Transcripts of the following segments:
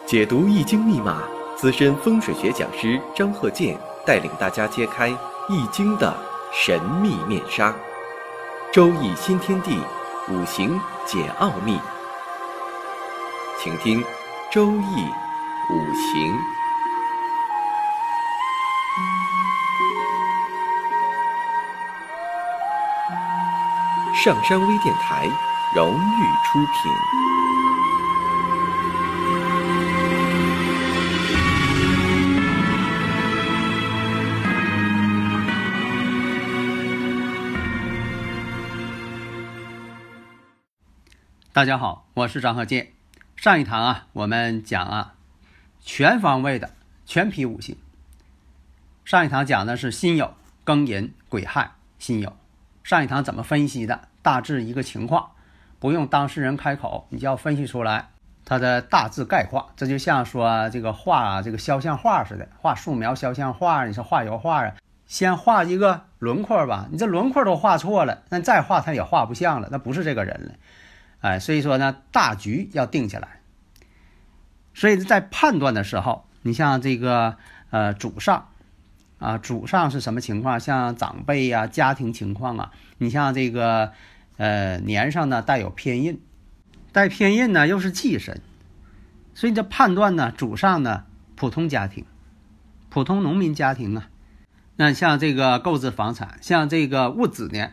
解读易经密码，资深风水学讲师张鹤剑带领大家揭开易经的神秘面纱。周易新天地，五行解奥秘。请听周易五行。上山微电台荣誉出品。 大家好，我是张鹤剑。上一堂我们讲全方位的全批五行。上一堂讲的是辛酉、庚寅、癸亥、辛酉。上一堂怎么分析的？大致一个情况，不用当事人开口，你就要分析出来它的大致概况。这就像说这个画这个肖像画似的，画素描肖像画，你说画油画先画一个轮廓吧，你这轮廓都画错了，那再画它也画不像了，那不是这个人了。所以说呢，大局要定下来。所以在判断的时候，你像这个主上主上是什么情况？像长辈家庭情况你像这个年上呢带有偏印，带偏印呢又是忌神，所以这判断呢，主上呢普通家庭、普通农民家庭那像这个购置房产，像这个戊子年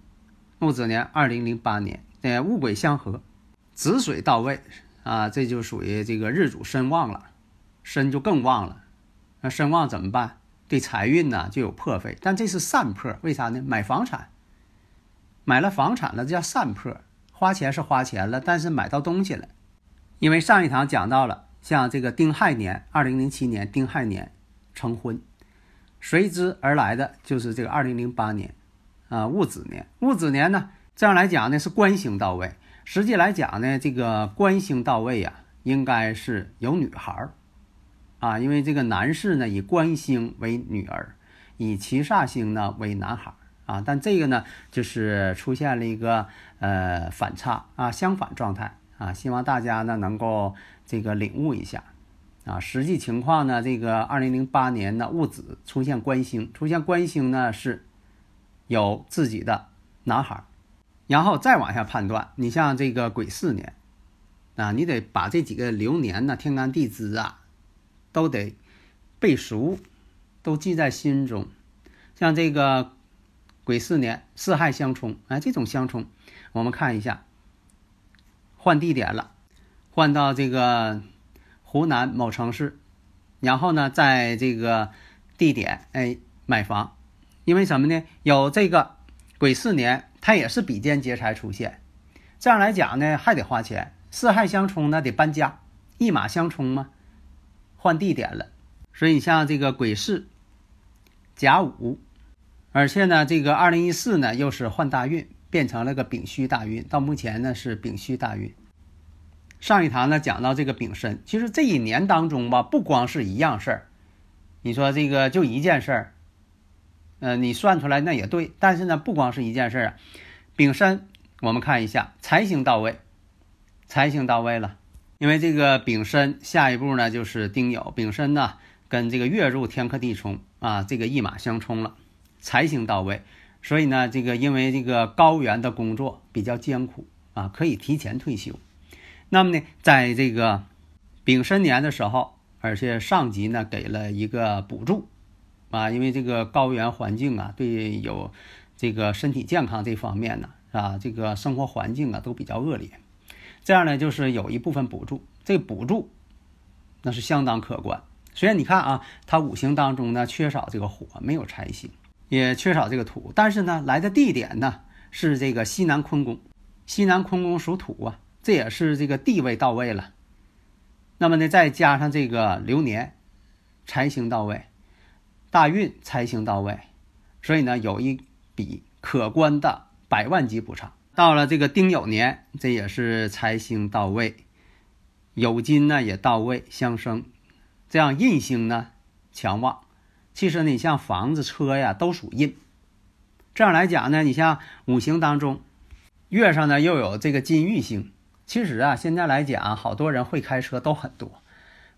2008年。戊癸相合，子水到位这就属于这个日主身旺了，身就更旺了。那身旺怎么办？对财运呢就有破费，但这是散破，为啥呢？买房产，买了房产了，这叫散破，花钱是花钱了，但是买到东西了。因为上一堂讲到了，像这个丁亥年，2007年丁亥年成婚，随之而来的就是这个2008年戊子年。戊子年呢，这样来讲呢是官星到位，实际来讲呢，这个官星到位应该是有女孩因为这个男士呢以官星为女儿，以七煞星呢为男孩但这个呢就是出现了一个反差相反状态希望大家呢能够这个领悟一下实际情况呢，这个2008年呢戊子出现官星呢是有自己的男孩。然后再往下判断，你像这个癸巳年你得把这几个流年呢，天干地支都得背熟，都记在心中。像这个癸巳年巳亥相冲这种相冲我们看一下，换地点了，换到这个湖南某城市，然后呢在这个地点买房。因为什么呢？有这个癸巳年它也是比肩劫财出现，这样来讲呢还得花钱。巳亥相冲呢得搬家，一马相冲嘛，换地点了。所以像这个癸巳甲午，而且呢这个2014呢又是换大运，变成了个丙戌大运，到目前呢是丙戌大运。上一堂呢讲到这个丙申，其实这一年当中不光是一样事儿，你说这个就一件事儿你算出来那也对，但是呢不光是一件事丙申我们看一下，财星到位了。因为这个丙申下一步呢就是丁酉，丙申呢跟这个月入天克地冲这个一马相冲了，财星到位。所以呢这个因为这个高原的工作比较艰苦可以提前退休。那么呢在这个丙申年的时候，而且上级呢给了一个补助因为这个高原环境对有这个身体健康这方面呢这个生活环境都比较恶劣，这样呢就是有一部分补助，这个补助那是相当可观。虽然你看它五行当中呢缺少这个火，没有财星，也缺少这个土，但是呢来的地点呢是这个西南坤宫，西南坤宫属土这也是这个地位到位了。那么呢再加上这个流年财星到位，大运财星到位，所以呢有一笔可观的100万级补偿。到了这个丁酉年，这也是财星到位，酉金呢也到位相生，这样印星呢强旺。其实你像房子车都属印，这样来讲呢，你像五行当中月上呢又有这个金玉星。其实现在来讲好多人会开车都很多，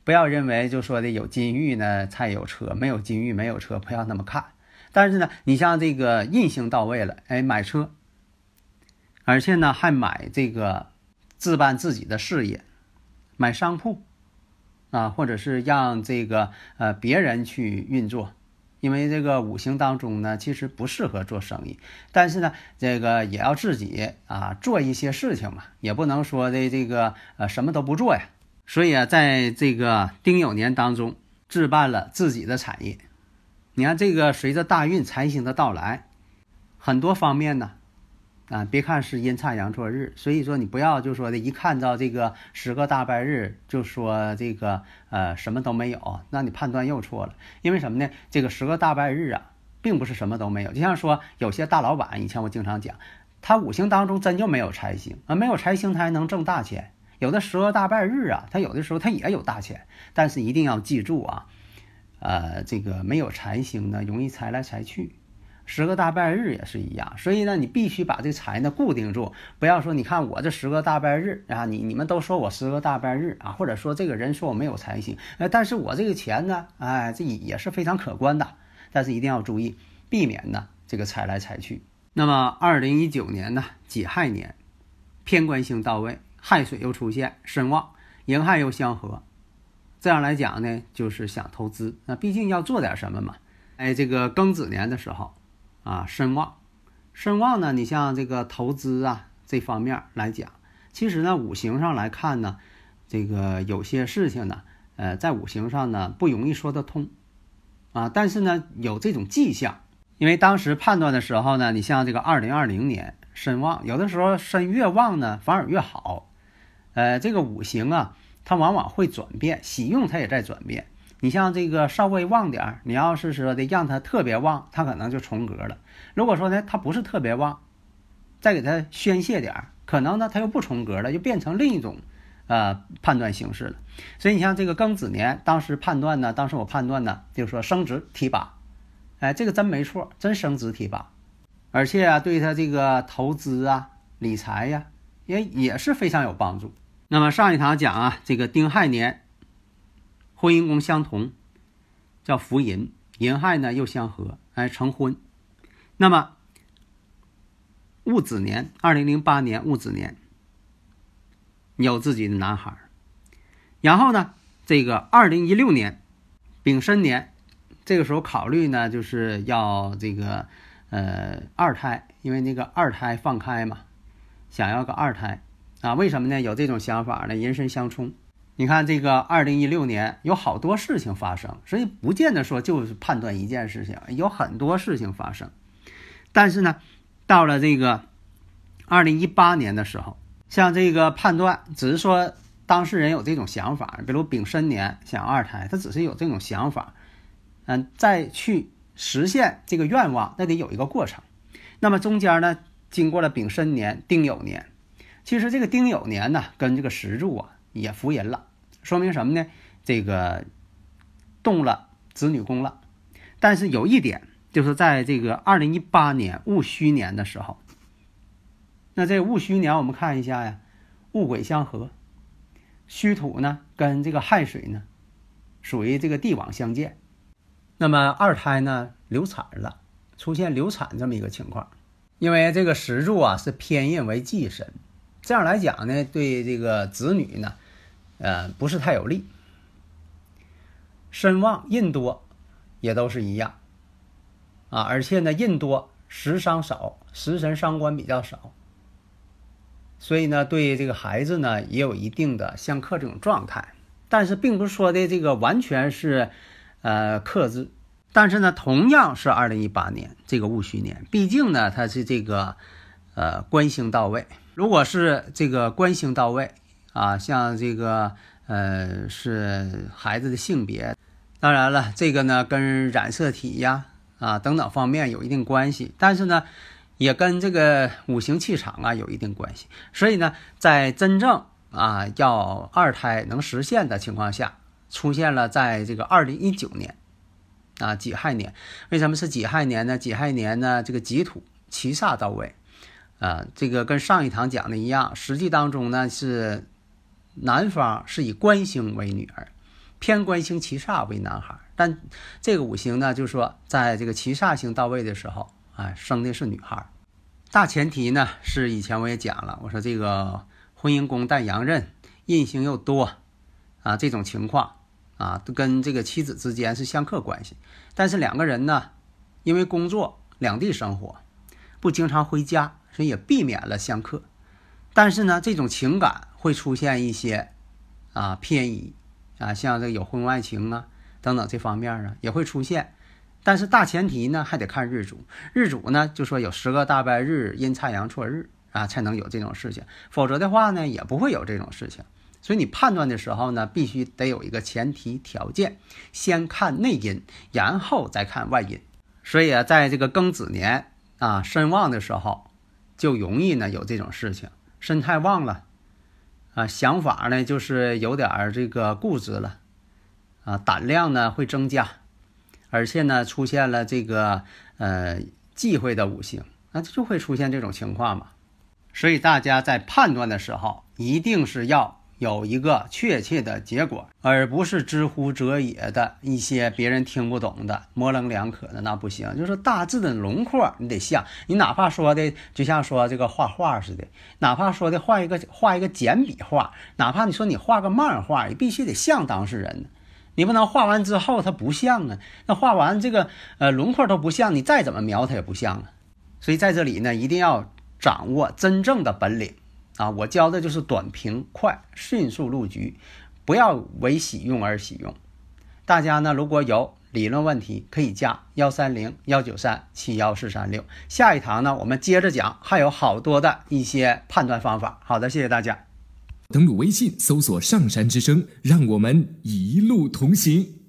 不要认为就说的有金玉呢才有车，没有金玉没有车，不要那么看。但是呢，你像这个印星到位了，买车，而且呢还买这个置办自己的事业，买商铺啊，或者是让这个别人去运作。因为这个五行当中呢，其实不适合做生意，但是呢，这个也要自己做一些事情嘛，也不能说的这个什么都不做呀。所以在这个丁酉年当中，置办了自己的产业。你看这个随着大运财星的到来，很多方面呢，别看是阴差阳错日，所以说你不要就说的一看到这个10个大败日就说这个什么都没有，那你判断又错了。因为什么呢？这个10个大败日并不是什么都没有。就像说有些大老板，以前我经常讲，他五行当中真就没有财星没有财星他还能挣大钱。有的10个大败日他有的时候他也有大钱，但是一定要记住这个没有财星呢，容易财来财去。10个大败日也是一样，所以呢，你必须把这财呢固定住，不要说你看我这10个大败日你们都说我10个大败日或者说这个人说我没有财星，但是我这个钱呢，这也是非常可观的，但是一定要注意避免呢这个财来财去。那么2019年呢，己亥年，偏官星到位，亥水又出现，申旺，寅亥又相合，这样来讲呢，就是想投资，那毕竟要做点什么嘛。这个庚子年的时候申旺呢，你像这个投资这方面来讲，其实呢五行上来看呢，这个有些事情呢在五行上呢不容易说得通但是呢有这种迹象。因为当时判断的时候呢，你像这个2020年申旺，有的时候申越旺呢反而越好。这个五行它往往会转变，喜用它也在转变。你像这个稍微旺点，你要是说的让它特别旺，它可能就重格了。如果说呢它不是特别旺，再给它宣泄点，可能呢它又不重格了，就变成另一种判断形式了。所以你像这个庚子年，当时我判断呢就是说升职提拔，这个真没错，真升职提拔，而且对他这个投资理财也是非常有帮助。那么上一堂讲这个丁亥年婚姻宫相同，叫福银，寅亥呢又相合，成婚。那么戊子年，2008年戊子年有自己的男孩。然后呢这个2016年丙申年，这个时候考虑呢就是要这个二胎，因为那个二胎放开嘛，想要个二胎为什么呢？有这种想法呢？人身相冲。你看这个2016年有好多事情发生，所以不见得说就是判断一件事情，有很多事情发生。但是呢到了这个2018年的时候，像这个判断只是说当事人有这种想法，比如丙申年想二胎，他只是有这种想法，再去实现这个愿望，那得有一个过程。那么中间呢经过了丙申年、丁酉年，其实这个丁酉年呢跟这个时柱也伏吟了，说明什么呢？这个动了子女宫了。但是有一点，就是在这个2018年戊戌年的时候，那这戊戌年我们看一下戊癸相合，戌土呢跟这个亥水呢属于这个地网相见，那么二胎呢流产了，出现流产这么一个情况。因为这个时柱是偏印为忌神，这样来讲呢对这个子女呢不是太有利。身旺印多也都是一样而且呢印多食伤少，食神伤官比较少，所以呢对这个孩子呢也有一定的相克这种状态。但是并不是说的这个完全是克制。但是呢同样是2018年这个戊戌年，毕竟呢它是这个官星到位。如果是这个官星到位像这个是孩子的性别，当然了这个呢跟染色体等等方面有一定关系，但是呢也跟这个五行气场有一定关系。所以呢在真正要二胎能实现的情况下，出现了在这个2019年己亥年。为什么是己亥年呢？己亥年呢这个己土七煞到位这个跟上一堂讲的一样，实际当中呢是男方是以官星为女儿， 偏官星七煞为男孩，但这个五行呢，就是说在这个七煞星到位的时候，生的是女孩。大前提呢是以前我也讲了，我说这个婚姻宫带阳刃，印星又多这种情况跟这个妻子之间是相克关系。但是两个人呢，因为工作两地生活，不经常回家，所以也避免了相克。但是呢，这种情感会出现一些偏移像这个有婚外情等等这方面也会出现。但是大前提呢还得看日主，日主呢就说有10个大败日、阴差阳错日才能有这种事情，否则的话呢也不会有这种事情。所以你判断的时候呢，必须得有一个前提条件，先看内因，然后再看外因。所以在这个庚子年身旺的时候，就容易呢有这种事情，身太旺了想法呢就是有点这个固执了胆量呢会增加，而且呢出现了这个忌讳的五行，那就会出现这种情况嘛。所以大家在判断的时候，一定是要有一个确切的结果，而不是知乎者也的一些别人听不懂的模棱两可的，那不行。就是大致的轮廓你得像，你哪怕说的就像说这个画画似的，哪怕说的画一个简笔画，哪怕你说你画个漫画，也必须得像当事人，你不能画完之后它不像那画完这个轮廓都不像，你再怎么描它也不像所以在这里呢，一定要掌握真正的本领我教的就是短平快，迅速入局，不要为喜用而喜用。大家呢如果有理论问题，可以加130-193-71436。下一堂呢我们接着讲，还有好多的一些判断方法。好的，谢谢大家。 登录微信搜索上山之声，让我们一路同行。